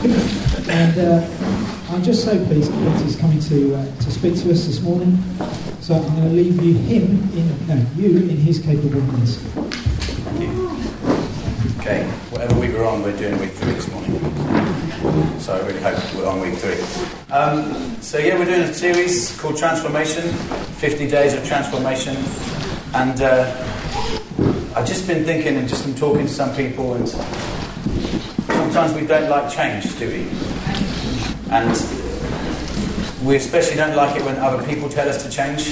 And I'm just so pleased that Peter's coming to speak to us this morning. So I'm going to leave you in his capable hands. Thank you. Okay, whatever week we're on, we're doing week 3 this morning. So I really hope we're on week 3. We're doing a series called Transformation, 50 Days of Transformation. And I've just been thinking and just been talking to some people, and sometimes we don't like change, do we? And we especially don't like it when other people tell us to change.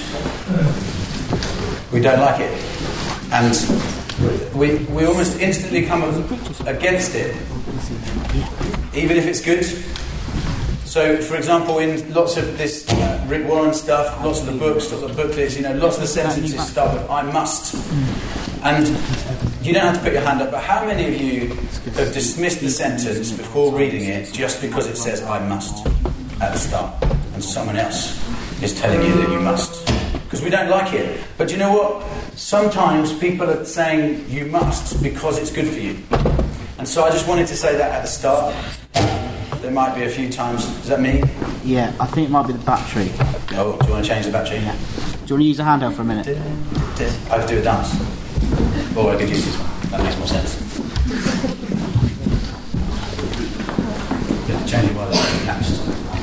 We don't like it. And we almost instantly come against it, even if it's good. So, for example, in lots of this Rick Warren stuff, lots of the books, lots of the booklets, lots of the sentences start with "I must." And you don't have to put your hand up, but how many of you have dismissed the sentence before reading it just because it says "I must" at the start, and someone else is telling you that you must? Because we don't like it. But you know what? Sometimes people are saying you must because it's good for you. And so I just wanted to say that at the start. There might be a few times. Is that me? Yeah, I think it might be the battery. Oh, do you want to change the battery? Yeah. Do you want to use a handheld for a minute? I could do a dance. Or I could use this one. That makes more sense. Change it while it's attached.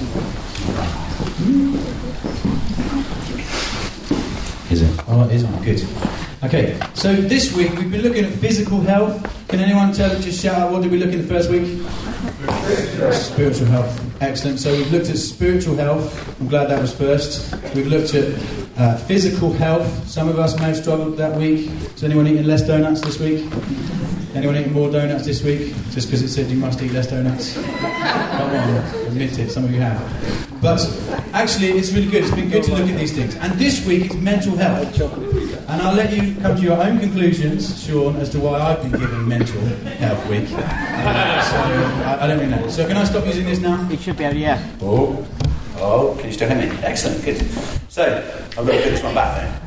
Is it? Oh, it is on. Good. Okay, so this week we've been looking at physical health. Can anyone just shout out, what did we look at the first week? Spiritual health. Excellent. So we've looked at spiritual health. I'm glad that was first. We've looked at physical health. Some of us may have struggled that week. Is anyone eating less donuts this week? Anyone eating more donuts this week? Just because it said you must eat less donuts? Come on, admit it. Some of you have. But actually, it's really good. It's been good to look at these things. And this week it's mental health. And I'll let you come to your own conclusions, Sean, as to why I've been given Mental Health Week. So I don't really know. So can I stop using this now? It should be able, yeah. Oh, can you still hear me? Excellent, good. So, I've got to put this one back then.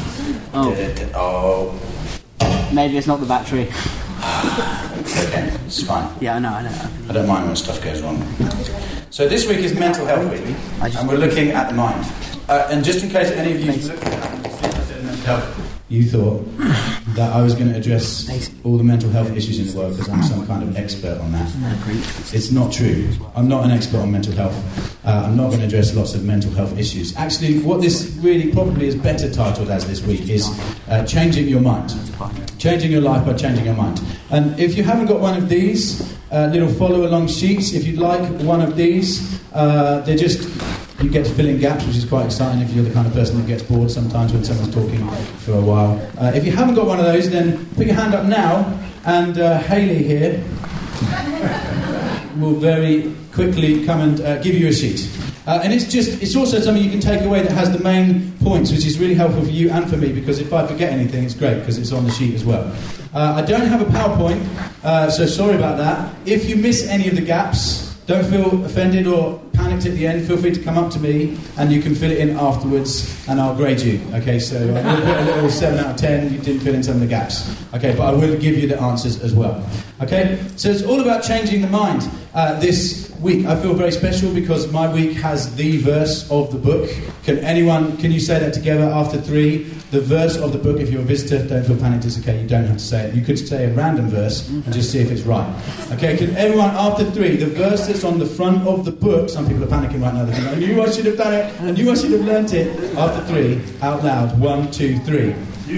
Oh. Maybe it's not the battery. It's okay, it's fine. Yeah, I know. I don't mind when stuff goes wrong. So this week is Mental Health Week, and we're looking at the mind. And just in case any of you looked at mental health, you thought that I was going to address all the mental health issues in the world because I'm some kind of expert on that. It's not true. I'm not an expert on mental health. I'm not going to address lots of mental health issues. Actually, what this really probably is better titled as this week is Changing Your Mind. Changing your life by changing your mind. And if you haven't got one of these little follow-along sheets, if you'd like one of these, they're just... You get to fill in gaps, which is quite exciting if you're the kind of person that gets bored sometimes when someone's talking for a while. If you haven't got one of those, then put your hand up now, and Hayley here will very quickly come and give you a sheet. And it's also something you can take away that has the main points, which is really helpful for you and for me, because if I forget anything, it's great, because it's on the sheet as well. I don't have a PowerPoint, so sorry about that. If you miss any of the gaps, don't feel offended or panicked at the end. Feel free to come up to me and you can fill it in afterwards and I'll grade you. Okay, so I will put a little 7 out of 10. You didn't fill in some of the gaps. Okay, but I will give you the answers as well. Okay, so it's all about changing the mind. This week I feel very special because my week has the verse of the book. Can you say that together after 3? The verse of the book. If you're a visitor, don't feel panicked, it's okay, you don't have to say it. You could say a random verse and just see if it's right. Okay, can everyone after 3, the verse that's on the front of the book, some people are panicking right now, they're thinking, I knew I should have done it, I knew I should have learnt it. After 3, out loud, 1, 2, 3.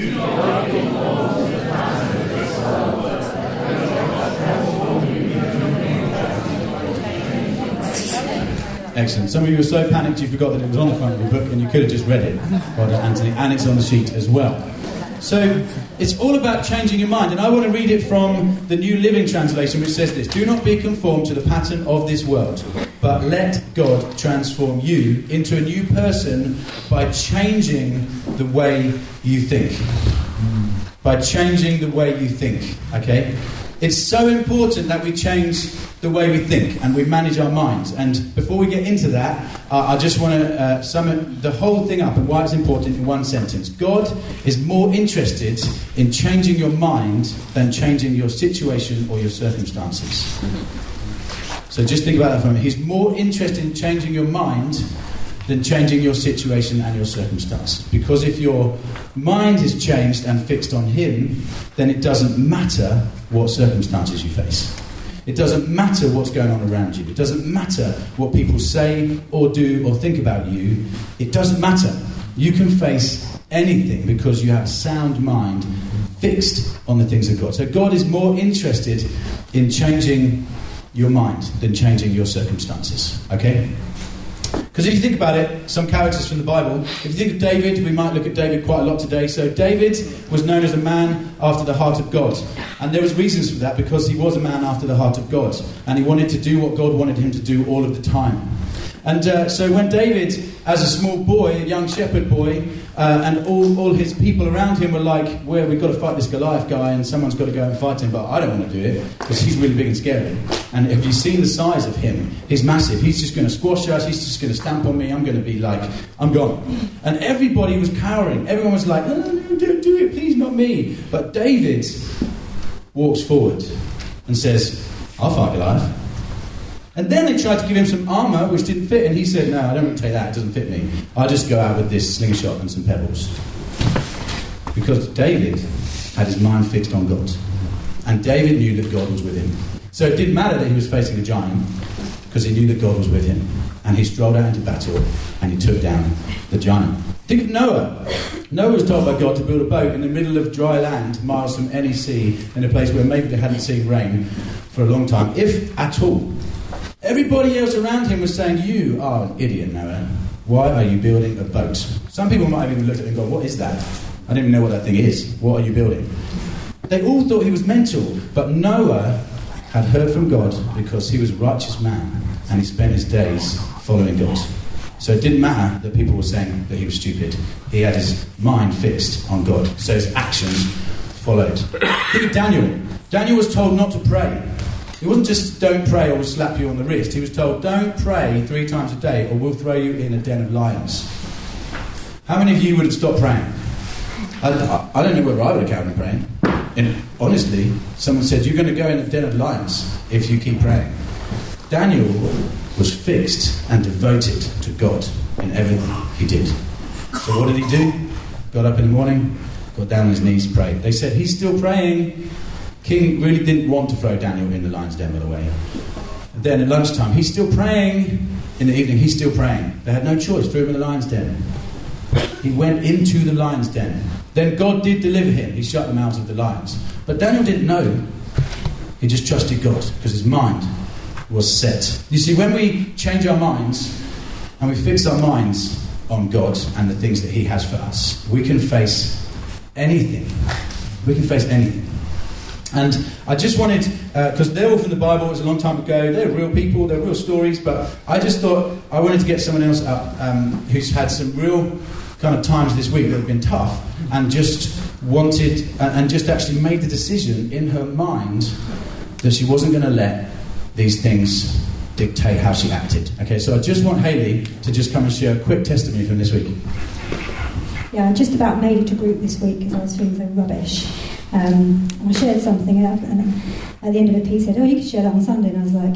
Excellent. Some of you were so panicked you forgot that it was on the front of your book and you could have just read it. Well done, Anthony. And it's on the sheet as well. So it's all about changing your mind. And I want to read it from the New Living Translation, which says this: do not be conformed to the pattern of this world, but let God transform you into a new person by changing the way you think. By changing the way you think, okay? It's so important that we change the way we think and we manage our minds. And before we get into that, I just want to sum the whole thing up and why it's important in one sentence. God is more interested in changing your mind than changing your situation or your circumstances. So just think about that for a minute. He's more interested in changing your mind than changing your situation and your circumstance. Because if your mind is changed and fixed on him, then it doesn't matter what circumstances you face. It doesn't matter what's going on around you. It doesn't matter what people say or do or think about you. It doesn't matter. You can face anything because you have a sound mind fixed on the things of God. So God is more interested in changing your mind than changing your circumstances. Okay? Because if you think about it, some characters from the Bible, if you think of David, we might look at David quite a lot today. So David was known as a man after the heart of God. And there was reasons for that, because he was a man after the heart of God. And he wanted to do what God wanted him to do all of the time. And so when David, as a small boy, a young shepherd boy, and all his people around him were like, well, we've got to fight this Goliath guy and someone's got to go and fight him, but I don't want to do it because he's really big and scary. And if you've seen the size of him, he's massive. He's just going to squash us. He's just going to stamp on me. I'm going to be like, I'm gone. And everybody was cowering. Everyone was like, no, don't do it. Please, not me. But David walks forward and says, I'll fight Goliath. And then they tried to give him some armour which didn't fit, and he said, no, I don't want to take that, it doesn't fit me. I'll just go out with this slingshot and some pebbles. Because David had his mind fixed on God. And David knew that God was with him. So it didn't matter that he was facing a giant, because he knew that God was with him. And he strolled out into battle, and he took down the giant. Think of Noah. Noah was told by God to build a boat in the middle of dry land, miles from any sea, in a place where maybe they hadn't seen rain for a long time, if at all. Everybody else around him was saying, you are an idiot, Noah. Why are you building a boat? Some people might have even looked at it and gone, what is that? I don't even know what that thing is. What are you building? They all thought he was mental. But Noah had heard from God because he was a righteous man and he spent his days following God. So it didn't matter that people were saying that he was stupid. He had his mind fixed on God. So his actions followed. Think of Daniel. Daniel was told not to pray. It wasn't just don't pray or we'll slap you on the wrist. He was told don't pray 3 times a day or we'll throw you in a den of lions. How many of you would have stopped praying? I don't know whether I would have carried on praying. And honestly, someone said you're going to go in a den of lions if you keep praying. Daniel was fixed and devoted to God in everything he did. So what did he do? Got up in the morning, got down on his knees, prayed. They said he's still praying. King really didn't want to throw Daniel in the lion's den, by the way. And then at lunchtime, he's still praying. In the evening, he's still praying. They had no choice, threw him in the lion's den. He went into the lion's den. Then God did deliver him. He shut the mouths of the lions. But Daniel didn't know. He just trusted God because his mind was set. You see, when we change our minds and we fix our minds on God and the things that he has for us, we can face anything. We can face anything. And I just wanted, because they're all from the Bible, it was a long time ago, they're real people, they're real stories, but I just thought I wanted to get someone else up who's had some real kind of times this week that have been tough, and just wanted, and just actually made the decision in her mind that she wasn't going to let these things dictate how she acted. Okay, so I just want Hayley to just come and share a quick testimony from this week. Yeah, I just about made it to group this week because I was feeling so rubbish. I shared something and at the end of it, Pete said, you could share that on Sunday. And I was like,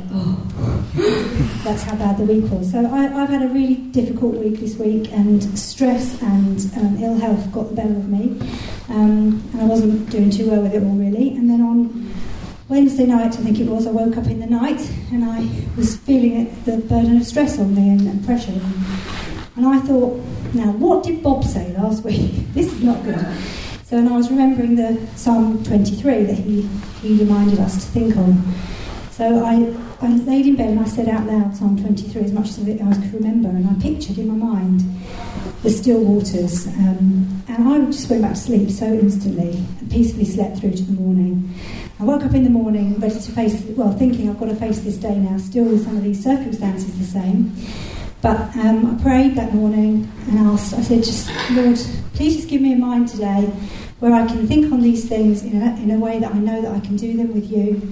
that's how bad the week was. So I've had a really difficult week this week, and stress and ill health got the better of me. And I wasn't doing too well with it all, really. And then on Wednesday night, I think it was, I woke up in the night and I was feeling the burden of stress on me and pressure. And I thought, now, what did Bob say last week? This is not good. So, and I was remembering the Psalm 23 that he reminded us to think on. So I laid in bed and I said out loud Psalm 23 as much as I could remember, and I pictured in my mind the still waters. And I just went back to sleep so instantly and peacefully slept through to the morning. I woke up in the morning ready to face, thinking I've got to face this day now, still with some of these circumstances the same. But I prayed that morning and asked, I said, just, Lord, please just give me a mind today where I can think on these things in a way that I know that I can do them with you.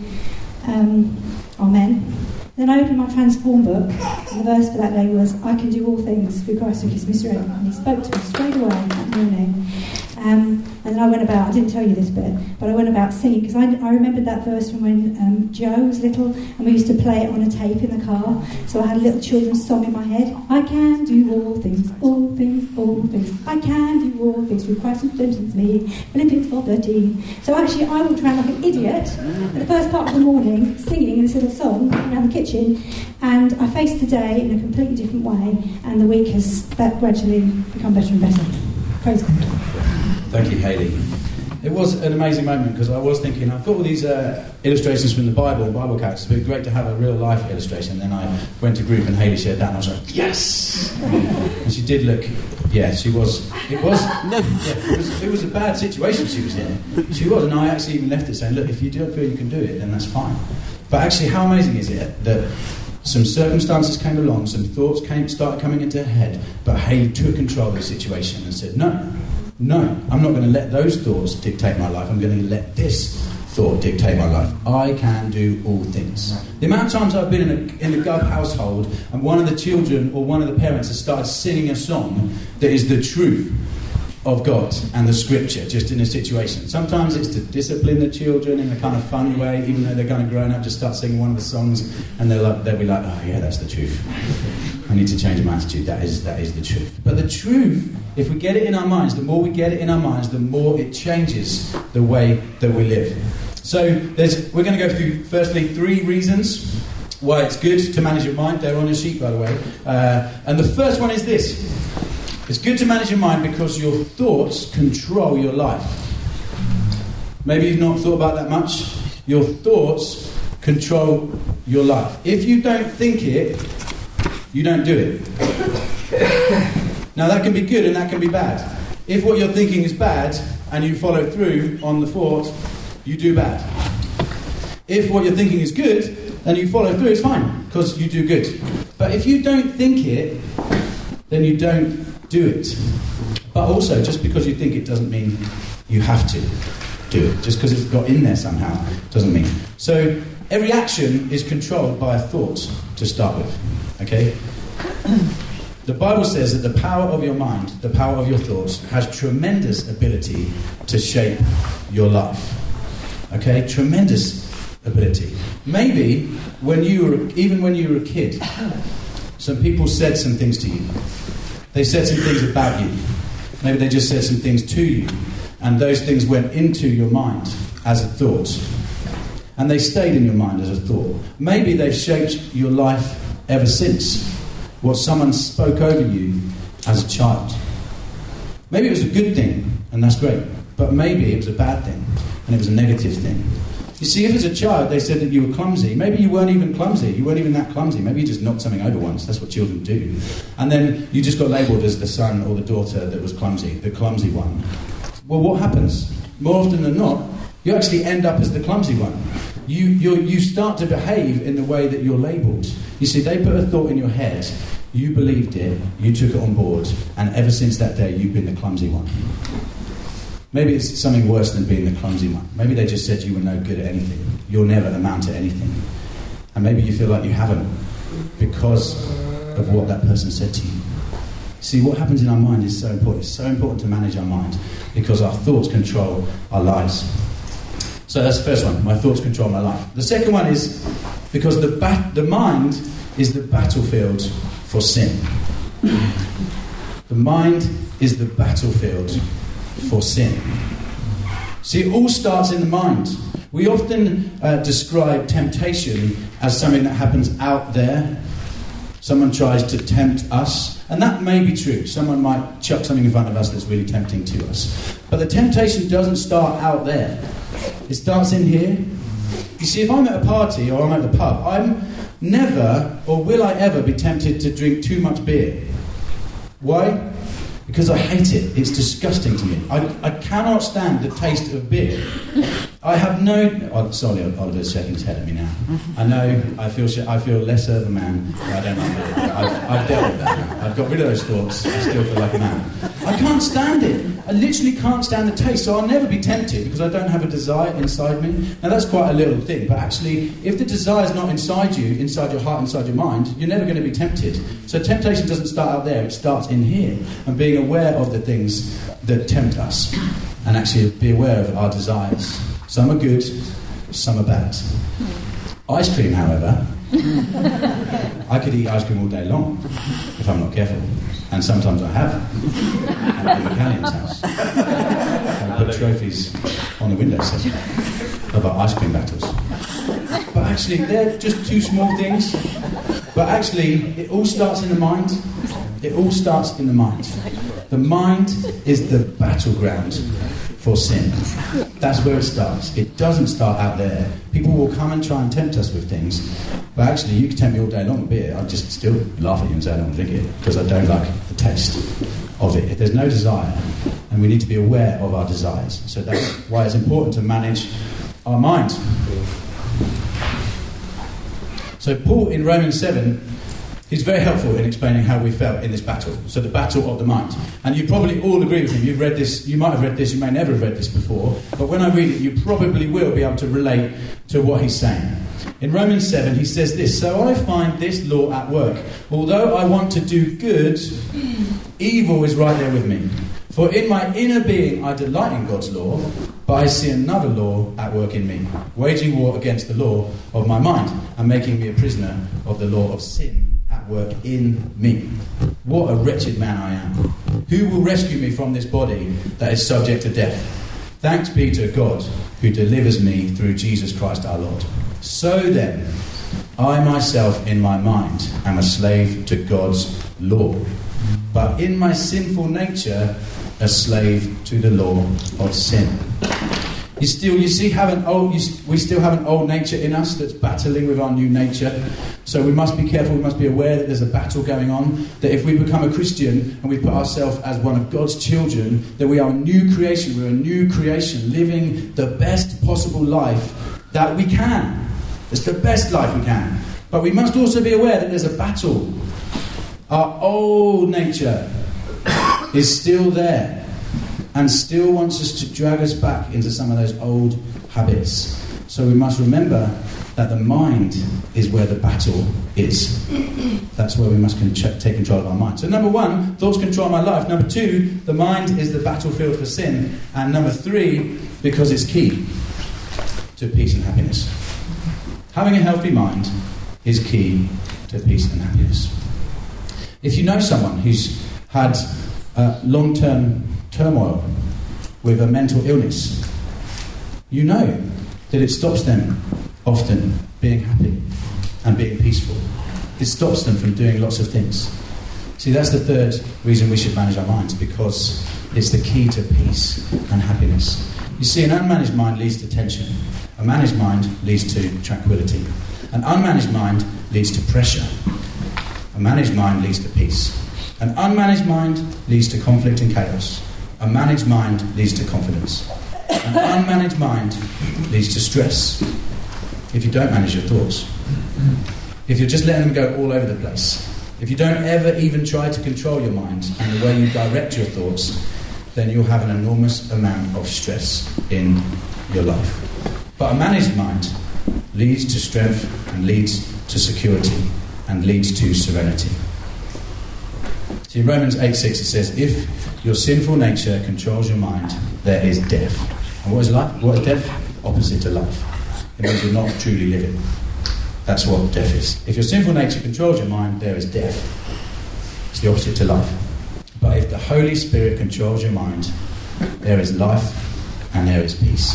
Amen. Then I opened my Transform book, and the verse for that day was, I can do all things through Christ who gives me strength. And he spoke to me straight away that morning. And then I went about, I didn't tell you this bit, but I went about singing, because I remembered that verse from when Joe was little, and we used to play it on a tape in the car. So I had a little children's song in my head. I can do all things, all things, all things. I can do all things through Christ who strengthens me. Philippians 4:13. So actually I walked around like an idiot at the first part of the morning, singing this little song around the kitchen, and I faced the day in a completely different way, and the week has gradually become better and better. Praise God. Thank you, Hayley. It was an amazing moment, because I was thinking, I've got all these illustrations from the Bible characters. It would be great to have a real life illustration. And then I went to group and Hayley shared that, and I was like, yes! And she did look, she was. It was a bad situation she was in. She was, and I actually even left it saying, look, if you don't feel you can do it, then that's fine. But actually, how amazing is it that some circumstances came along, some thoughts started coming into her head, but Hayley took control of the situation and said, no, I'm not going to let those thoughts dictate my life. I'm going to let this thought dictate my life. I can do all things. The amount of times I've been in the Gov household and one of the children or one of the parents has started singing a song that is the truth of God and the scripture, just in a situation. Sometimes it's to discipline the children in a kind of fun way, even though they're kind of grown up, just start singing one of the songs and they'll be like, oh yeah, that's the truth. I need to change my attitude. That is the truth. But the truth, if we get it in our minds, the more we get it in our minds, the more it changes the way that we live. So we're going to go through, firstly, 3 reasons why it's good to manage your mind. They're on your sheet, by the way. And the first one is this. It's good to manage your mind because your thoughts control your life. Maybe you've not thought about that much. Your thoughts control your life. If you don't think it, you don't do it. Now that can be good and that can be bad. If what you're thinking is bad and you follow through on the thought, you do bad. If what you're thinking is good and you follow through, it's fine, because you do good. But if you don't think it, then you don't do it. But also, just because you think it doesn't mean you have to do it. Just because it's got in there somehow doesn't mean. So every action is controlled by a thought to start with. Okay? The Bible says that the power of your mind, the power of your thoughts, has tremendous ability to shape your life. Okay? Tremendous ability. Maybe when you were a kid, some people said some things to you. They said some things about you. Maybe they just said some things to you. And those things went into your mind as a thought. And they stayed in your mind as a thought. Maybe they've shaped your life ever since. What someone spoke over you as a child. Maybe it was a good thing, and that's great. But maybe it was a bad thing, and it was a negative thing. You see, if as a child they said that you were clumsy, maybe you weren't even clumsy. You weren't even that clumsy. Maybe you just knocked something over once. That's what children do. And then you just got labelled as the son or the daughter that was clumsy, the clumsy one. Well, what happens? More often than not, you actually end up as the clumsy one. You start to behave in the way that you're labelled. You see, they put a thought in your head, you believed it, you took it on board, and ever since that day, you've been the clumsy one. Maybe it's something worse than being the clumsy one. Maybe they just said you were no good at anything. You'll never amount to anything. And maybe you feel like you haven't because of what that person said to you. See, what happens in our mind is so important. It's so important to manage our mind because our thoughts control our lives. So that's the first one. My thoughts control my life. The second one is because the mind is the battlefield for sin. The mind is the battlefield for sin. See, it all starts in the mind. We often describe temptation as something that happens out there. Someone tries to tempt us, and that may be true. Someone might chuck something in front of us that's really tempting to us. But the temptation doesn't start out there. It starts in here. You see, if I'm at a party or I'm at the pub, I'm never, or will I ever, be tempted to drink too much beer. Why? Because I hate it. It's disgusting to me. I cannot stand the taste of beer. I have no... Oh, sorry, Oliver's shaking his head at me now. I know, I feel lesser of a man. I don't like beer. I've dealt with that now. I've got rid of those thoughts. I still feel like a man. I can't stand it. I literally can't stand the taste, so I'll never be tempted because I don't have a desire inside me. Now that's quite a little thing, but actually, if the desire is not inside you, inside your heart, inside your mind, you're never going to be tempted. So temptation doesn't start out there, it starts in here, and being aware of the things that tempt us, and actually be aware of our desires. Some are good, some are bad. Ice cream, however, I could eat ice cream all day long if I'm not careful. And sometimes I have. At the McCallion's house. I put trophies on the windowsill of our ice cream battles. But actually, they're just two small things. But actually, it all starts in the mind. It all starts in the mind. The mind is the battleground for sin. That's where it starts. It doesn't start out there. People will come and try and tempt us with things, but actually you can tempt me all day long with beer. I'll just still laugh at you and say I don't drink it because I don't like the taste of it. If there's no desire, and we need to be aware of our desires. So that's why it's important to manage our mind. So Paul in Romans 7, he's very helpful in explaining how we felt in this battle. So the battle of the mind. And you probably all agree with him. You've read this, you might have read this, you may never have read this before. But when I read it, you probably will be able to relate to what he's saying. In Romans 7, he says this: "So I find this law at work. Although I want to do good, evil is right there with me. For in my inner being I delight in God's law, but I see another law at work in me, waging war against the law of my mind, and making me a prisoner of the law of sin at work in me. What a wretched man I am. Who will rescue me from this body that is subject to death? Thanks be to God who delivers me through Jesus Christ our Lord. So then, I myself in my mind am a slave to God's law, but in my sinful nature a slave to the law of sin." We still have an old nature in us that's battling with our new nature. So we must be careful, we must be aware that there's a battle going on, that if we become a Christian and we put ourselves as one of God's children, that we are a new creation, we're a new creation, living the best possible life that we can. It's the best life we can. But we must also be aware that there's a battle. Our old nature is still there, and still wants us to drag us back into some of those old habits. So we must remember that the mind is where the battle is. That's where we must take control of our mind. So number one, thoughts control my life. Number two, the mind is the battlefield for sin. And number three, because it's key to peace and happiness. Having a healthy mind is key to peace and happiness. If you know someone who's had long-term turmoil with a mental illness, you know that it stops them often being happy and being peaceful. It stops them from doing lots of things. See, that's the third reason we should manage our minds, because it's the key to peace and happiness. You see, an unmanaged mind leads to tension. A managed mind leads to tranquility. An unmanaged mind leads to pressure. A managed mind leads to peace. An unmanaged mind leads to conflict and chaos. A managed mind leads to confidence. An unmanaged mind leads to stress if you don't manage your thoughts. If you're just letting them go all over the place. If you don't ever even try to control your mind and the way you direct your thoughts, then you'll have an enormous amount of stress in your life. But a managed mind leads to strength and leads to security and leads to serenity. See, in Romans 8:6 it says, "If your sinful nature controls your mind, there is death." And what is life? What is death? Opposite to life. It means you're not truly living. That's what death is. If your sinful nature controls your mind, there is death. It's the opposite to life. But if the Holy Spirit controls your mind, there is life and there is peace.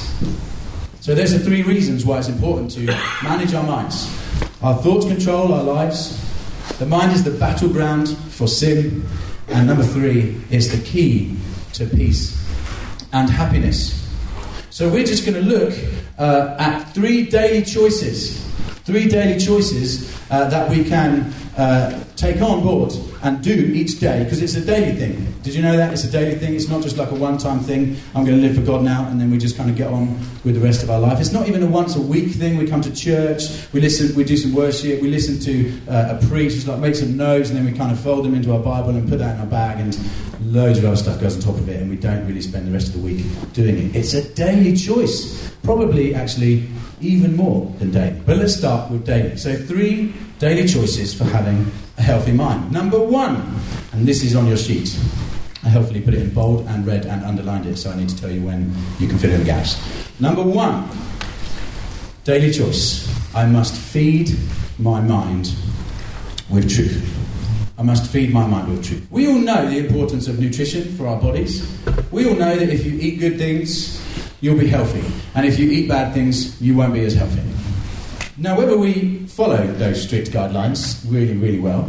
So there's the three reasons why it's important to manage our minds. Our thoughts control our lives. The mind is the battleground for sin. And number three, it's the key to peace and happiness. So we're just going to look at three daily choices 3 daily choices that we can take on board and do each day, because it's a daily thing. Did you know that? It's a daily thing. It's not just like a one-time thing. I'm going to live for God now, and then we just kind of get on with the rest of our life. It's not even a once-a-week thing. We come to church, we listen, we do some worship, we listen to a preach, just like make some notes, and then we kind of fold them into our Bible and put that in our bag, and loads of other stuff goes on top of it, and we don't really spend the rest of the week doing it. It's a daily choice. Probably, actually, even more than daily. But let's start with daily. So 3 daily choices for having a healthy mind. Number 1, and this is on your sheet. I helpfully put it in bold and red and underlined it, so I need to tell you when you can fill in the gaps. Number 1, daily choice. I must feed my mind with truth. I must feed my mind with truth. We all know the importance of nutrition for our bodies. We all know that if you eat good things, you'll be healthy. And if you eat bad things, you won't be as healthy. Now, whether we follow those strict guidelines really, really well,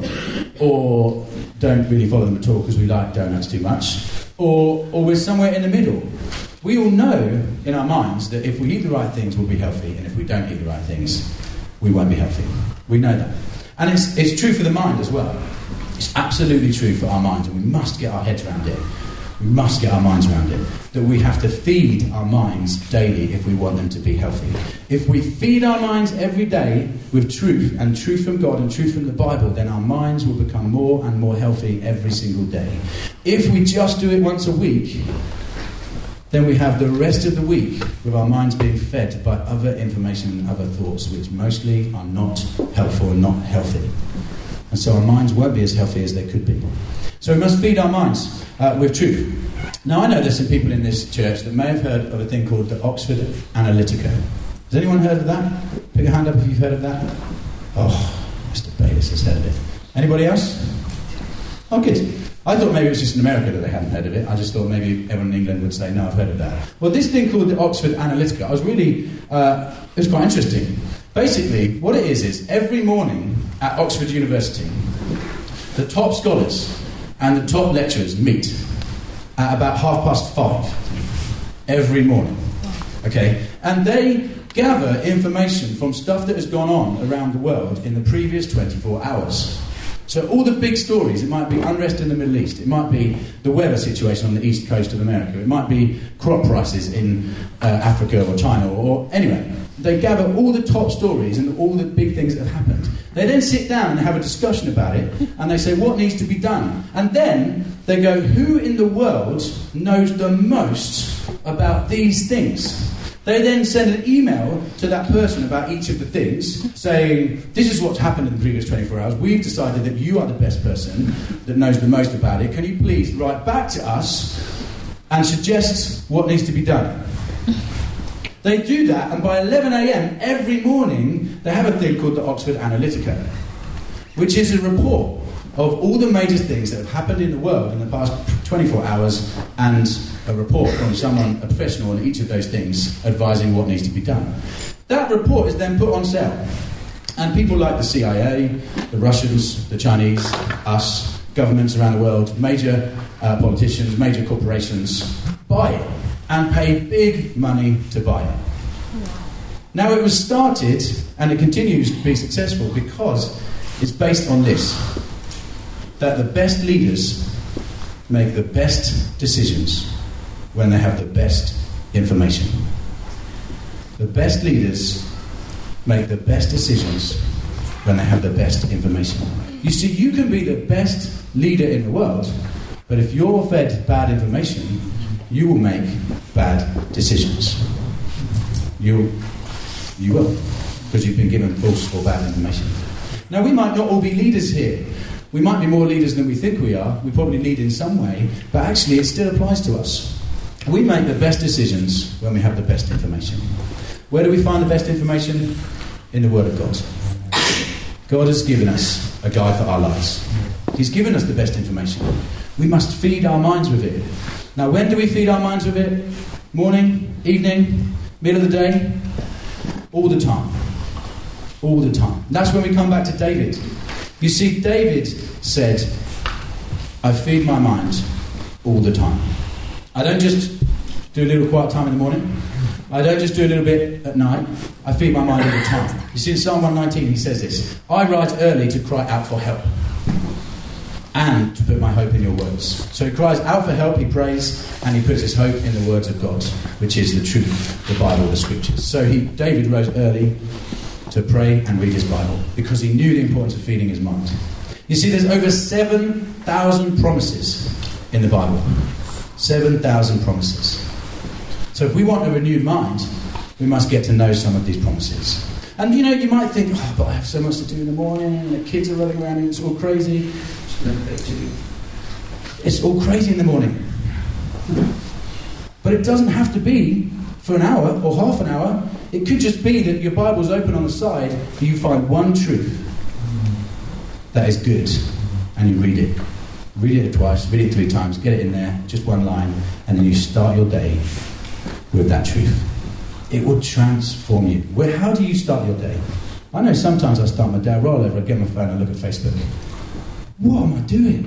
or don't really follow them at all because we like donuts too much, or we're somewhere in the middle, we all know in our minds that if we eat the right things, we'll be healthy, and if we don't eat the right things, we won't be healthy. We know that. And it's true for the mind as well. It's absolutely true for our minds, and we must get our heads around it. We must get our minds around it. That we have to feed our minds daily if we want them to be healthy. If we feed our minds every day with truth, and truth from God and truth from the Bible, then our minds will become more and more healthy every single day. If we just do it once a week, then we have the rest of the week with our minds being fed by other information and other thoughts, which mostly are not helpful and not healthy. And so our minds won't be as healthy as they could be. So we must feed our minds with truth. Now, I know there's some people in this church that may have heard of a thing called the Oxford Analytica. Has anyone heard of that? Put your hand up if you've heard of that. Oh, Mr. Bayliss has heard of it. Anybody else? Oh, good. I thought maybe it was just in America that they hadn't heard of it. I just thought maybe everyone in England would say, no, I've heard of that. Well, this thing called the Oxford Analytica, I was really, it was quite interesting. Basically, what it is every morning at Oxford University, the top scholars and the top lecturers meet at about 5:30 every morning. Okay? And they gather information from stuff that has gone on around the world in the previous 24 hours. So all the big stories, it might be unrest in the Middle East, it might be the weather situation on the east coast of America, it might be crop prices in Africa or China, or anyway. They gather all the top stories and all the big things that have happened. They then sit down and have a discussion about it, and they say, what needs to be done? And then they go, who in the world knows the most about these things? They then send an email to that person about each of the things, saying, this is what's happened in the previous 24 hours. We've decided that you are the best person that knows the most about it. Can you please write back to us and suggest what needs to be done? They do that, and by 11 a.m. every morning, they have a thing called the Oxford Analytica, which is a report of all the major things that have happened in the world in the past 24 hours, and a report from someone, a professional on each of those things, advising what needs to be done. That report is then put on sale, and people like the CIA, the Russians, the Chinese, us, governments around the world, major politicians, major corporations buy it and pay big money to buy it. Now, it was started, and it continues to be successful, because it's based on this, that the best leaders make the best decisions when they have the best information. The best leaders make the best decisions when they have the best information. You see, you can be the best leader in the world, but if you're fed bad information, you will make bad decisions. You will, because you've been given false or bad information. Now, we might not all be leaders here. We might be more leaders than we think we are. We probably lead in some way, but actually it still applies to us. We make the best decisions when we have the best information. Where do we find the best information? In the Word of God. God has given us a guide for our lives. He's given us the best information. We must feed our minds with it. Now, when do we feed our minds with it? Morning, evening, middle of the day? All the time. All the time. That's when we come back to David. You see, David said, I feed my mind all the time. I don't just do a little quiet time in the morning. I don't just do a little bit at night. I feed my mind all the time. You see, in Psalm 119, he says this: I rise early to cry out for help and to put my hope in your words. So he cries out for help, he prays, and he puts his hope in the words of God, which is the truth, the Bible, the scriptures. So David rose early to pray and read his Bible because he knew the importance of feeding his mind. You see, there's over 7,000 promises in the Bible. 7,000 promises. So if we want a renewed mind, we must get to know some of these promises. And you might think, oh, but I have so much to do in the morning, and the kids are running around and it's all crazy. It's all crazy in the morning. But it doesn't have to be for an hour or half an hour. It could just be that your Bible's open on the side and you find one truth that is good and you read it. Read it twice, read it 3 times, get it in there, just one line, and then you start your day with that truth. It will transform you. How do you start your day? I know sometimes I start my day, I roll over, I get my phone, I look at Facebook. What am I doing?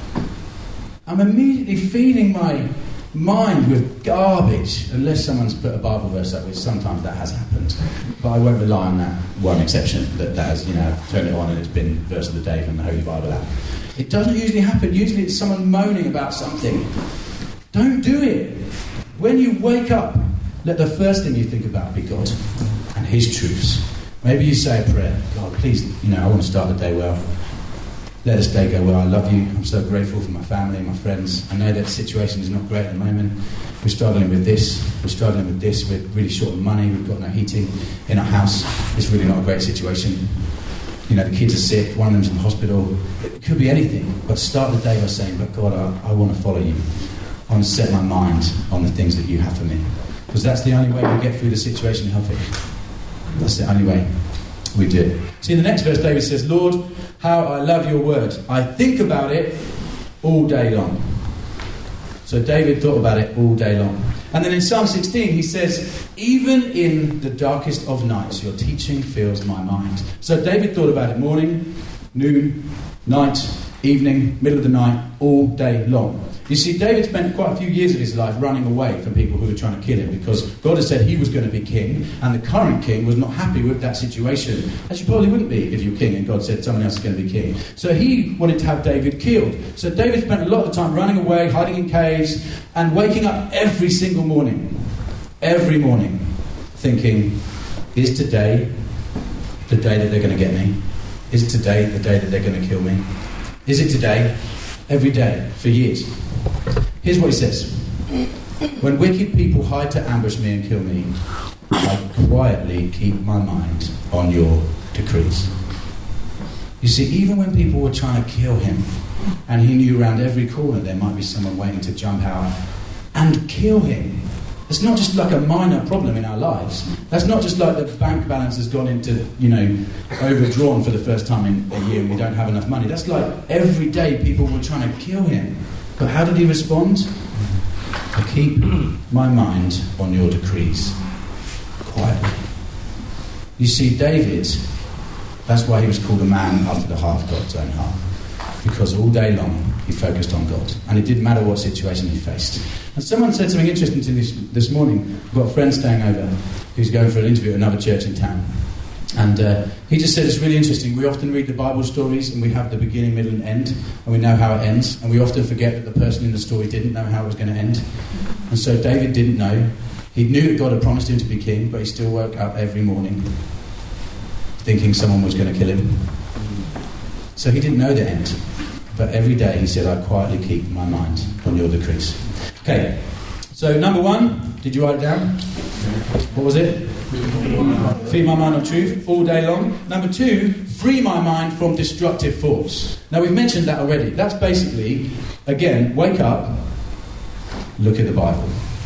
I'm immediately feeding my mind with garbage, unless someone's put a Bible verse up, which sometimes that has happened. But I won't rely on that one exception, that has, turned it on and it's been verse of the day from the Holy Bible app. It doesn't usually happen. Usually it's someone moaning about something. Don't do it. When you wake up, let the first thing you think about be God and His truths. Maybe you say a prayer. God, please, I want to start the day well. Let this day go well. I love you. I'm so grateful for my family and my friends. I know that the situation is not great at the moment. We're struggling with this. We're really short of money. We've got no heating in our house. It's really not a great situation. The kids are sick. One of them's in hospital. It could be anything. But start the day by saying, but God, I want to follow you. I want to set my mind on the things that you have for me. Because that's the only way we get through the situation healthy. That's the only way we do it. See, in the next verse, David says, Lord, how I love your word. I think about it all day long. So David thought about it all day long. And then in Psalm 16, he says, even in the darkest of nights, your teaching fills my mind. So David thought about it morning, noon, night, evening, middle of the night, all day long. You see, David spent quite a few years of his life running away from people who were trying to kill him because God had said he was going to be king, and the current king was not happy with that situation. As you probably wouldn't be if you're king and God said someone else is going to be king. So he wanted to have David killed. So David spent a lot of time running away, hiding in caves, and waking up every single morning, thinking, is today the day that they're going to get me? Is today the day that they're going to kill me? Is it today? Every day, for years. Here's what he says. When wicked people hide to ambush me and kill me, I quietly keep my mind on your decrees. You see, even when people were trying to kill him, and he knew around every corner there might be someone waiting to jump out and kill him, it's not just like a minor problem in our lives. That's not just like the bank balance has gone into, overdrawn for the first time in a year and we don't have enough money. That's like every day people were trying to kill him. But how did he respond? I keep my mind on your decrees. Quietly. You see, David, that's why he was called a man after the heart of God's own heart. Because all day long he focused on God. And it didn't matter what situation he faced. And someone said something interesting to me this morning. I've got a friend staying over who's going for an interview at another church in town. And he just said it's really interesting. We often read the Bible stories and we have the beginning, middle and end. And we know how it ends. And we often forget that the person in the story didn't know how it was going to end. And so David didn't know. He knew that God had promised him to be king, but he still woke up every morning thinking someone was going to kill him. So he didn't know the end. But every day he said, I quietly keep my mind on your decrees. Okay, so number 1, did you write it down? What was it? Feed my mind on truth all day long. Number 2, free my mind from destructive thoughts. Now we've mentioned that already. That's basically, again, wake up, look at the Bible.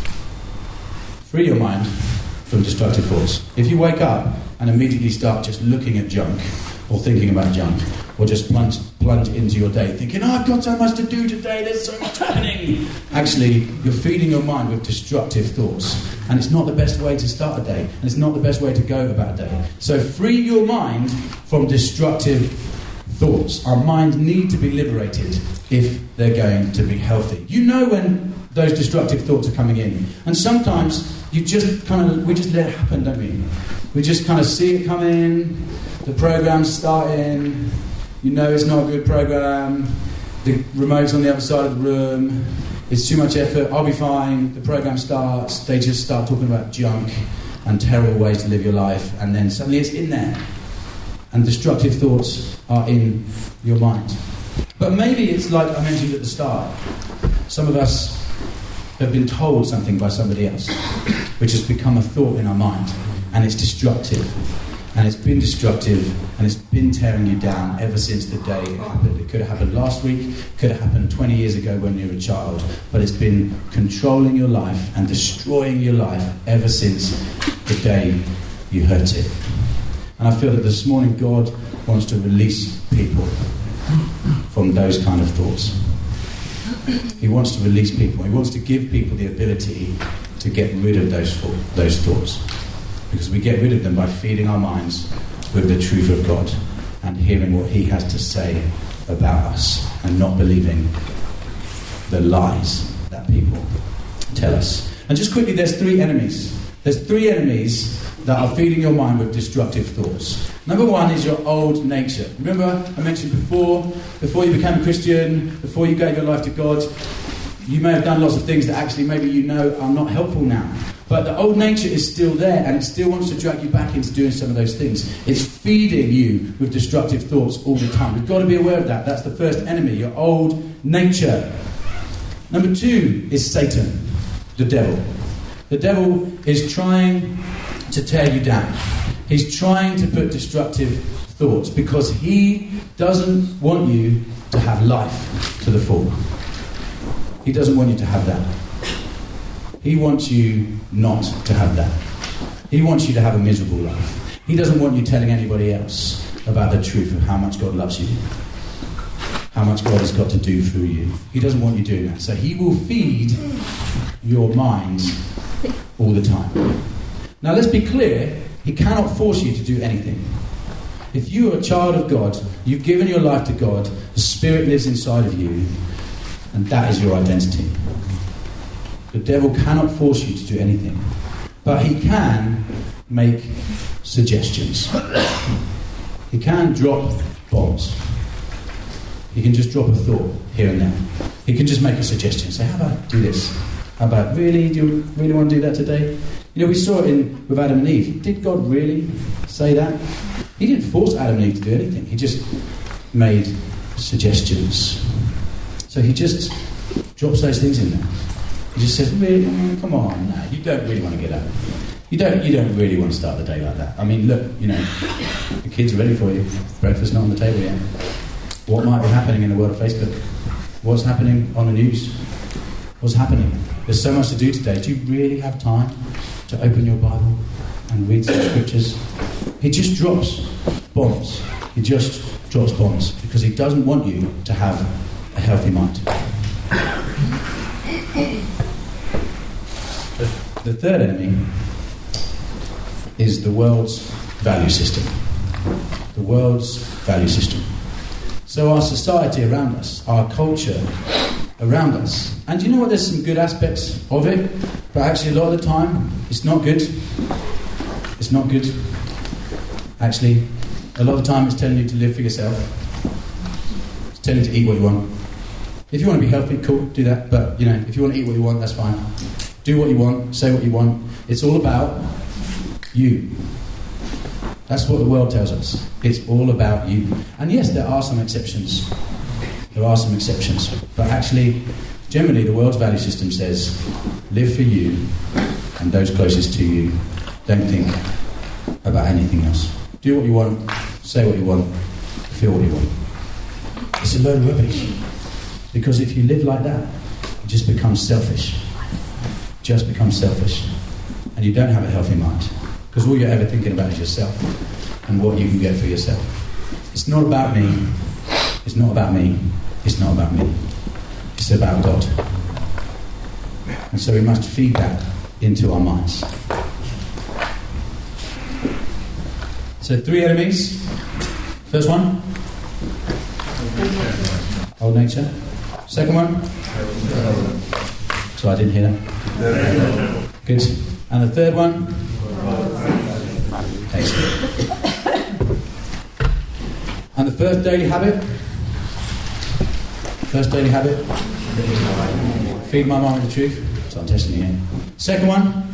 Free your mind from destructive thoughts. If you wake up and immediately start just looking at junk or thinking about junk, or just plunge into your day thinking, I've got so much to do today, there's so much happening. Actually, you're feeding your mind with destructive thoughts. And it's not the best way to start a day. And it's not the best way to go about a day. So free your mind from destructive thoughts. Our minds need to be liberated if they're going to be healthy. You know when those destructive thoughts are coming in. And sometimes, we just let it happen, don't we? We just kind of see it coming, the program's starting, you know it's not a good program, the remote's on the other side of the room, it's too much effort, I'll be fine, the program starts, they just start talking about junk and terrible ways to live your life, and then suddenly it's in there, and destructive thoughts are in your mind. But maybe it's like I mentioned at the start, some of us have been told something by somebody else, which has become a thought in our mind, and it's destructive. And it's been destructive, and it's been tearing you down ever since the day it happened. It could have happened last week, could have happened 20 years ago when you were a child, but it's been controlling your life and destroying your life ever since the day you hurt it. And I feel that this morning God wants to release people from those kind of thoughts. He wants to release people. He wants to give people the ability to get rid of those thoughts. Because we get rid of them by feeding our minds with the truth of God and hearing what He has to say about us and not believing the lies that people tell us. And just quickly, there's three enemies. There's three enemies that are feeding your mind with destructive thoughts. Number one is your old nature. Remember, I mentioned before you became a Christian, before you gave your life to God, you may have done lots of things that actually maybe you know are not helpful now. But the old nature is still there, and it still wants to drag you back into doing some of those things. It's feeding you with destructive thoughts all the time. We've got to be aware of that. That's the first enemy, your old nature. Number two is Satan, the devil. The devil is trying to tear you down. He's trying to put destructive thoughts because he doesn't want you to have life to the full. He doesn't want you to have that. He wants you not to have that. He wants you to have a miserable life. He doesn't want you telling anybody else about the truth of how much God loves you, how much God has got to do through you. He doesn't want you doing that. So he will feed your mind all the time. Now let's be clear, he cannot force you to do anything. If you are a child of God, you've given your life to God, the Spirit lives inside of you, and that is your identity. The devil cannot force you to do anything, but he can make suggestions. He can drop bombs. He can just drop a thought here and there. He can just make a suggestion. Say, how about do this? How about, really? Do you really want to do that today? You know, we saw it with Adam and Eve. Did God really say that? He didn't force Adam and Eve to do anything. He just made suggestions. So he just drops those things in there. He just says, really? Come on, no, you don't really want to get up. You don't really want to start the day like that. I mean, look, you know, the kids are ready for you. Breakfast's not on the table yet. What might be happening in the world of Facebook? What's happening on the news? What's happening? There's so much to do today. Do you really have time to open your Bible and read some scriptures? He just drops bombs. He just drops bombs because he doesn't want you to have a healthy mind. The third enemy is the world's value system. The world's value system. So our society around us, our culture around us. And you know what? There's some good aspects of it, but actually a lot of the time, it's not good. It's not good. Actually, a lot of the time it's telling you to live for yourself. It's telling you to eat what you want. If you want to be healthy, cool, do that. But, you know, if you want to eat what you want, that's fine. Do what you want, say what you want. It's all about you. That's what the world tells us. It's all about you. And yes, there are some exceptions. There are some exceptions. But actually, generally, the world's value system says, live for you and those closest to you. Don't think about anything else. Do what you want, say what you want, feel what you want. It's a load of rubbish. Because if you live like that, you just become selfish. Just become selfish. And you don't have a healthy mind. Because all you're ever thinking about is yourself and what you can get for yourself. It's not about me. It's not about me. It's not about me. It's about God. And so we must feed that into our minds. So 3 enemies. First one. Old nature. Second one. So I didn't hear that. Good. And the third one? Excellent. And the first daily habit? First daily habit? Feed my mind with the truth. So I'm testing you here. Second one?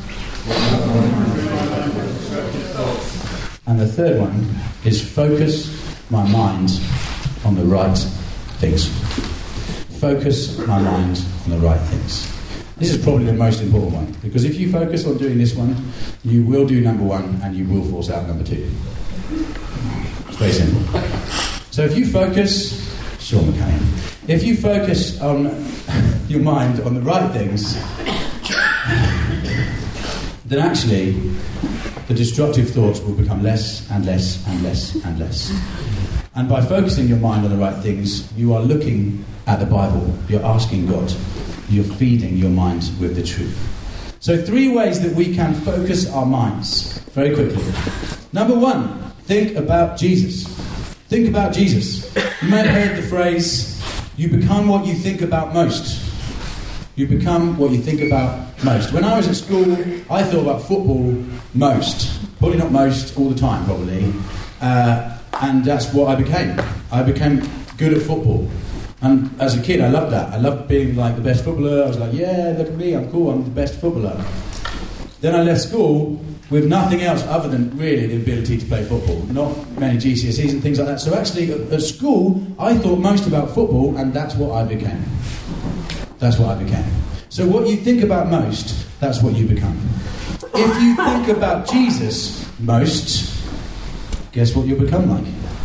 And the third one is focus my mind on the right things. Focus my mind on the right things. This is probably the most important one, because if you focus on doing this one, you will do number one and you will force out number two. It's very simple. So if you focus, Sean McCann, if you focus on your mind on the right things, then actually the destructive thoughts will become less and less and less and less. And by focusing your mind on the right things, you are looking at the Bible, you're asking God, you're feeding your mind with the truth. So 3 ways that we can focus our minds, very quickly. Number 1, think about Jesus. Think about Jesus. You may have heard the phrase, you become what you think about most. You become what you think about most. When I was at school, I thought about football most. Probably not most, all the time, probably. And that's what I became. I became good at football. And as a kid, I loved that. I loved being like the best footballer. I was like, yeah, look at me, I'm cool, I'm the best footballer. Then I left school with nothing else other than really the ability to play football. Not many GCSEs and things like that. So actually, at school, I thought most about football, and that's what I became. That's what I became. So what you think about most, that's what you become. If you think about Jesus most, guess what you'll become like?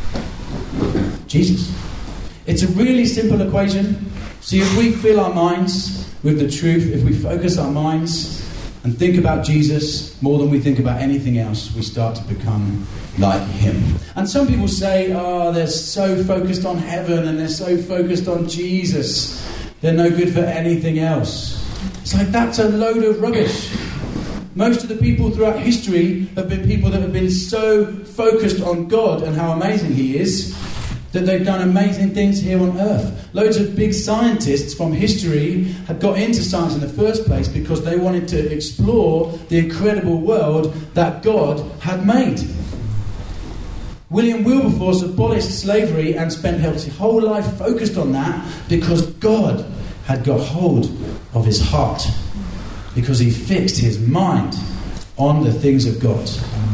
Jesus. It's a really simple equation. See, if we fill our minds with the truth, if we focus our minds and think about Jesus more than we think about anything else, we start to become like him. And some people say, oh, they're so focused on heaven and they're so focused on Jesus, they're no good for anything else. It's like, that's a load of rubbish. Most of the people throughout history have been people that have been so focused on God and how amazing he is, that they've done amazing things here on earth. Loads of big scientists from history had got into science in the first place because they wanted to explore the incredible world that God had made. William Wilberforce abolished slavery and spent his whole life focused on that because God had got hold of his heart, because he fixed his mind on the things of God.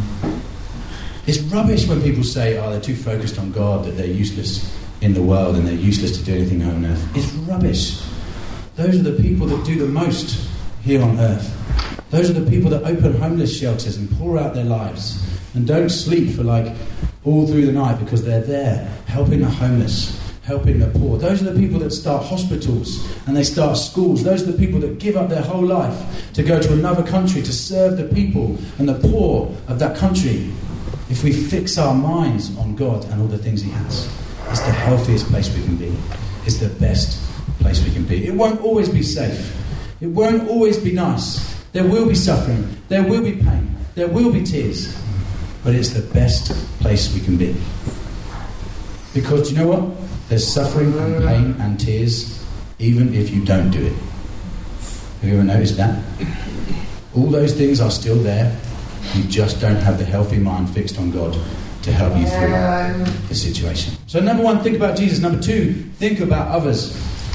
It's rubbish when people say, oh, they're too focused on God, that they're useless in the world and they're useless to do anything on earth. It's rubbish. Those are the people that do the most here on earth. Those are the people that open homeless shelters and pour out their lives and don't sleep for like all through the night because they're there helping the homeless, helping the poor. Those are the people that start hospitals and they start schools. Those are the people that give up their whole life to go to another country to serve the people and the poor of that country. If we fix our minds on God and all the things he has, it's the healthiest place we can be. It's the best place we can be. It won't always be safe. It won't always be nice. There will be suffering. There will be pain. There will be tears. But it's the best place we can be. Because do you know what? There's suffering and pain and tears even if you don't do it. Have you ever noticed that? All those things are still there. You just don't have the healthy mind fixed on God to help you through the situation. So number 1, think about Jesus. Number 2, think about others.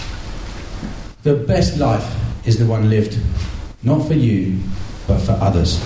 The best life is the one lived not for you, but for others.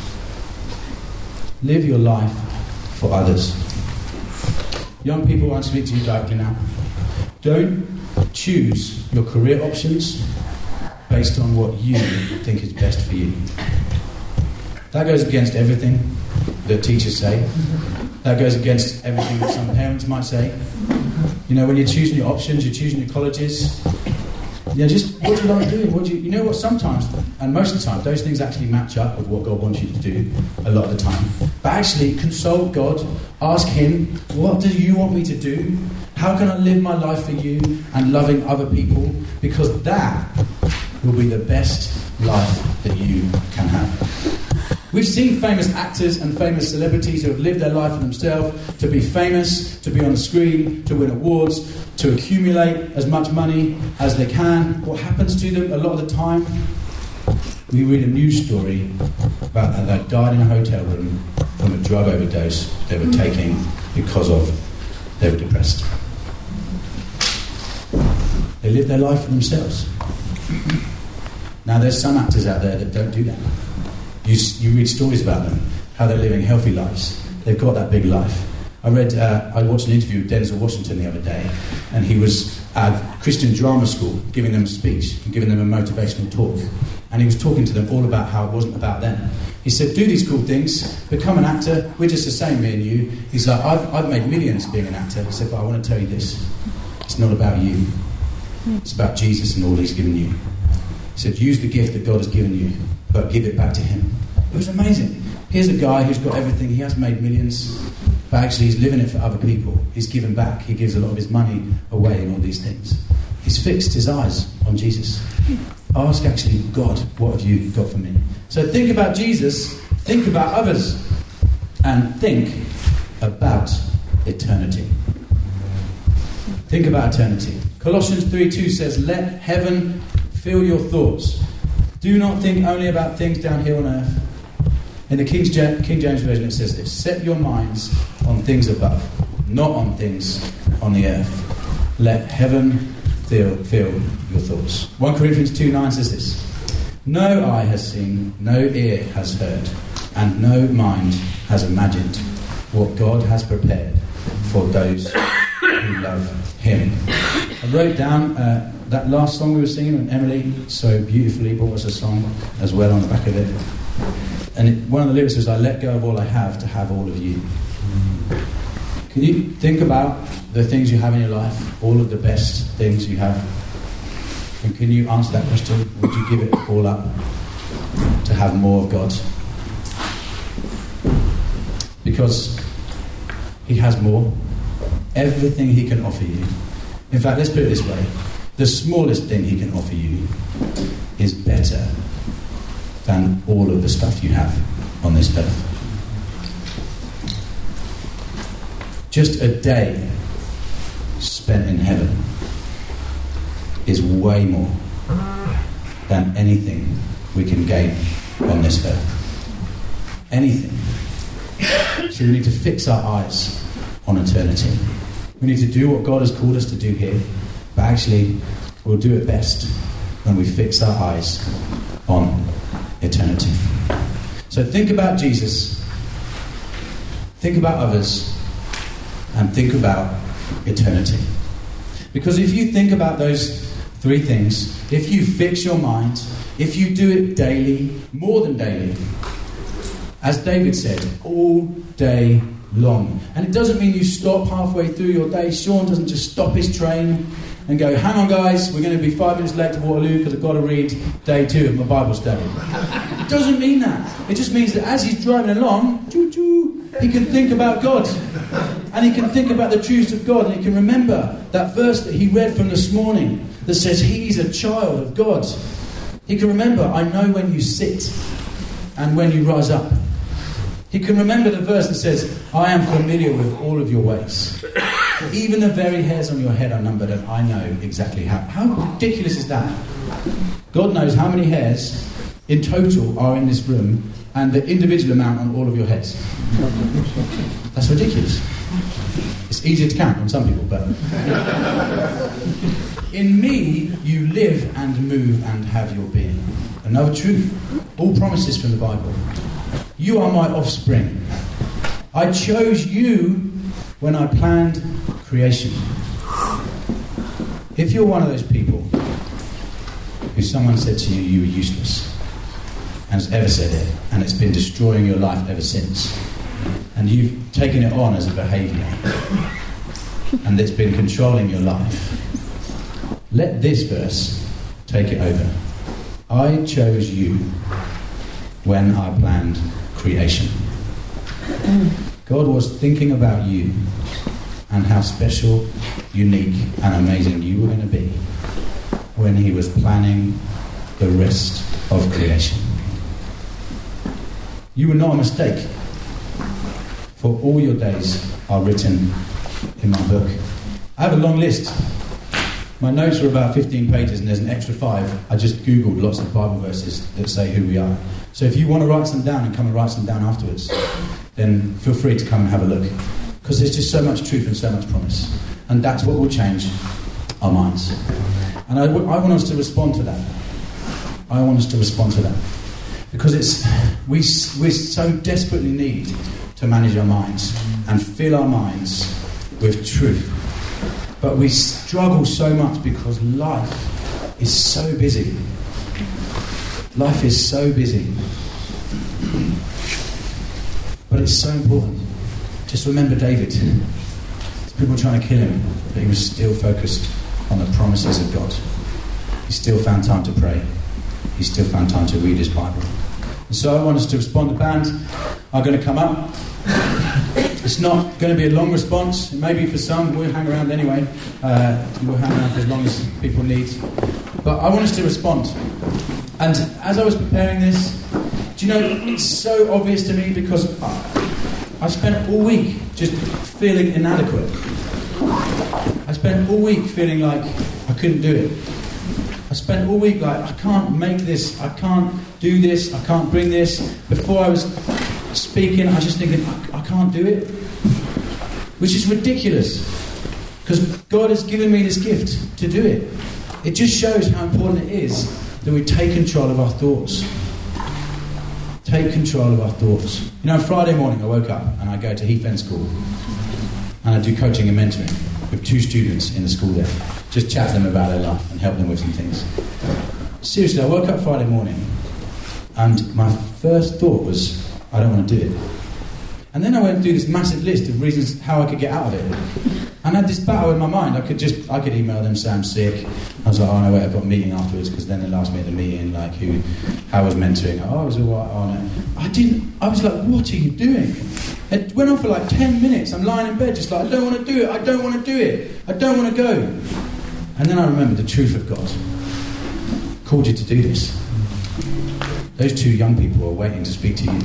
Live your life for others. Young people, I want to speak to you directly now. Don't choose your career options based on what you think is best for you. That goes against everything that teachers say. That goes against everything that some parents might say. You know, when you're choosing your options, you're choosing your colleges. Yeah, just what do you like doing? You know what? Sometimes, and most of the time, those things actually match up with what God wants you to do. A lot of the time, but actually consult God. Ask Him, what do you want me to do? How can I live my life for you and loving other people? Because that will be the best life that you can have. We've seen famous actors and famous celebrities who have lived their life for themselves to be famous, to be on the screen, to win awards, to accumulate as much money as they can. What happens to them a lot of the time? We read a news story about how they died in a hotel room from a drug overdose they were taking because they were depressed. They live their life for themselves. Now, there's some actors out there that don't do that. You read stories about them, how they're living healthy lives. They've got that big life. I watched an interview with Denzel Washington the other day, and he was at Christian drama school giving them a speech and giving them a motivational talk. And he was talking to them all about how it wasn't about them. He said, do these cool things, become an actor, we're just the same, me and you. He's like, I've made millions being an actor. He said, but I want to tell you this, it's not about you. It's about Jesus and all he's given you. He said, use the gift that God has given you, but give it back to him. It was amazing. Here's a guy who's got everything, he has made millions, but actually he's living it for other people. He's given back, he gives a lot of his money away and all these things. He's fixed his eyes on Jesus. Ask actually, God, what have you got for me? So think about Jesus, think about others, and think about eternity. Think about eternity. Colossians 3:2 says, let heaven fill your thoughts. Do not think only about things down here on earth. In the King James Version it says this, set your minds on things above, not on things on the earth. Let heaven fill your thoughts. 1 Corinthians 2:9 says this, no eye has seen, no ear has heard, and no mind has imagined what God has prepared for those who love him. I wrote down that last song we were singing, and Emily so beautifully brought us a song as well on the back of it. And one of the lyrics was, I let go of all I have to have all of you. Can you think about the things you have in your life, all of the best things you have? And can you answer that question? Would you give it all up to have more of God? Because he has more. Everything he can offer you. In fact, let's put it this way. The smallest thing he can offer you is better than all of the stuff you have on this earth. Just a day spent in heaven is way more than anything we can gain on this earth. Anything. So we need to fix our eyes on eternity. We need to do what God has called us to do here, but actually we'll do it best when we fix our eyes on eternity. So think about Jesus, think about others, and think about eternity. Because if you think about those three things, if you fix your mind, if you do it daily, more than daily, as David said, all day long. And it doesn't mean you stop halfway through your day. Sean doesn't just stop his train and go, hang on guys, we're going to be 5 minutes late to Waterloo because I've got to read day 2 of my Bible study. It doesn't mean that. It just means that as he's driving along, he can think about God. And he can think about the truths of God. And he can remember that verse that he read from this morning that says he's a child of God. He can remember, I know when you sit and when you rise up. He can remember the verse that says, I am familiar with all of your ways. Even the very hairs on your head are numbered, and I know exactly how. How ridiculous is that? God knows how many hairs in total are in this room and the individual amount on all of your heads. That's ridiculous. It's easier to count on some people, but... In me, you live and move and have your being. Another truth. All promises from the Bible. You are my offspring. I chose you when I planned creation. If you're one of those people who someone said to you, you were useless, and has ever said it, and it's been destroying your life ever since, and you've taken it on as a behaviour, and it's been controlling your life, let this verse take it over. I chose you when I planned creation. God was thinking about you and how special, unique and amazing you were going to be when he was planning the rest of creation. You were not a mistake, for all your days are written in my book. I have a long list. My notes are about 15 pages and there's an extra 5. I just googled lots of Bible verses that say who we are. So if you want to write some down and come and write some down afterwards, then feel free to come and have a look. Because there's just so much truth and so much promise. And that's what will change our minds. And I want us to respond to that. I want us to respond to that. Because we so desperately need to manage our minds and fill our minds with truth. But we struggle so much because life is so busy. Life is so busy. But it's so important. Just remember David. There's people trying to kill him, but he was still focused on the promises of God. He still found time to pray. He still found time to read his Bible. And so I want us to respond. The band are going to come up. It's not going to be a long response. Maybe for some, we'll hang around anyway. We'll hang around for as long as people need. But I want us to respond. And as I was preparing this, do you know, it's so obvious to me because I spent all week just feeling inadequate. I spent all week feeling like I couldn't do it. I spent all week like, I can't make this, I can't do this, I can't bring this. Before I was speaking, I was just thinking, I can't do it. Which is ridiculous. Because God has given me this gift to do it. It just shows how important it is that we take control of our thoughts. Take control of our thoughts. You know, Friday morning I woke up and I go to Heath End School. And I do coaching and mentoring with 2 students in the school there. Just chat to them about their life and help them with some things. Seriously, I woke up Friday morning and my first thought was, I don't want to do it. And then I went through this massive list of reasons how I could get out of it. And I had this battle in my mind. I could email them, say I'm sick. I was like, oh no, wait, I've got a meeting afterwards, because then they'll ask me at the meeting, like, how I was mentoring. Oh, I was all right. Oh no. I was like, what are you doing? It went on for like 10 minutes. I'm lying in bed just like, I don't want to do it. I don't want to do it. I don't want to go. And then I remembered the truth of God called you to do this. Those 2 young people are waiting to speak to you.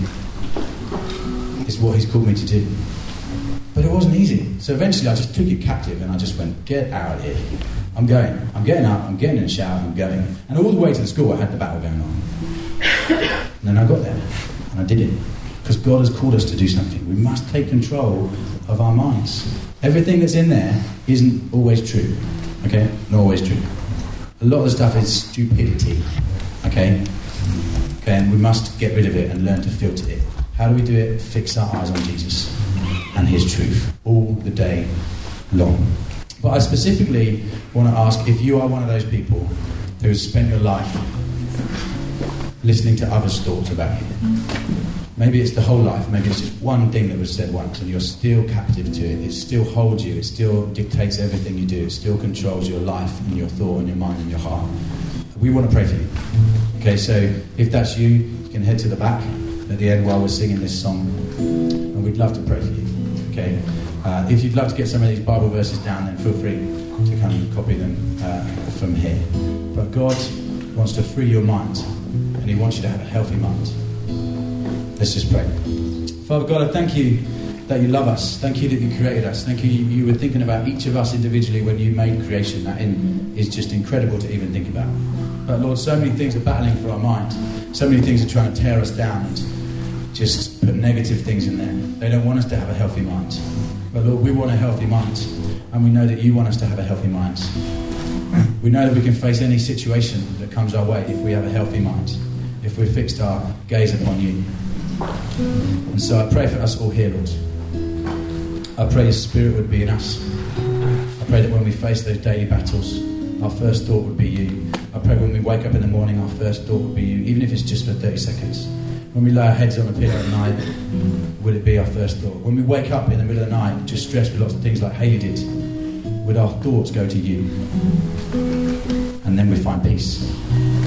It's what he's called me to do. But it wasn't easy. So eventually I just took it captive and I just went, get out of here. I'm going. I'm getting up. I'm getting in the shower. I'm going. And all the way to the school I had the battle going on. And then I got there. And I did it. Because God has called us to do something. We must take control of our minds. Everything that's in there isn't always true. Okay? Not always true. A lot of the stuff is stupidity. Okay? And we must get rid of it and learn to filter it. How do we do it? Fix our eyes on Jesus and his truth all the day long. But I specifically want to ask if you are one of those people who has spent your life listening to others' thoughts about you. Maybe it's the whole life, maybe it's just one thing that was said once and you're still captive to it. It still holds you, it still dictates everything you do, it still controls your life and your thought and your mind and your heart. We want to pray for you. Okay, so if that's you, you can head to the back at the end while we're singing this song, and we'd love to pray for you. Okay, if you'd love to get some of these Bible verses down, then feel free to come and copy them from here. But God wants to free your mind, and he wants you to have a healthy mind. Let's just pray. Father God, I thank you that you love us. Thank you that you created us. Thank you you were thinking about each of us individually when you made creation. That is just incredible to even think about. But Lord, so many things are battling for our mind. So many things are trying to tear us down and just put negative things in there. They don't want us to have a healthy mind. But Lord, we want a healthy mind. And we know that you want us to have a healthy mind. We know that we can face any situation that comes our way if we have a healthy mind. If we've fixed our gaze upon you. And so I pray for us all here, Lord. I pray your Spirit would be in us. I pray that when we face those daily battles, our first thought would be you. I pray when we wake up in the morning, our first thought would be you, even if it's just for 30 seconds. When we lay our heads on a pillow at night, would it be our first thought? When we wake up in the middle of the night, just stressed with lots of things like Haley did, would our thoughts go to you? And then we find peace.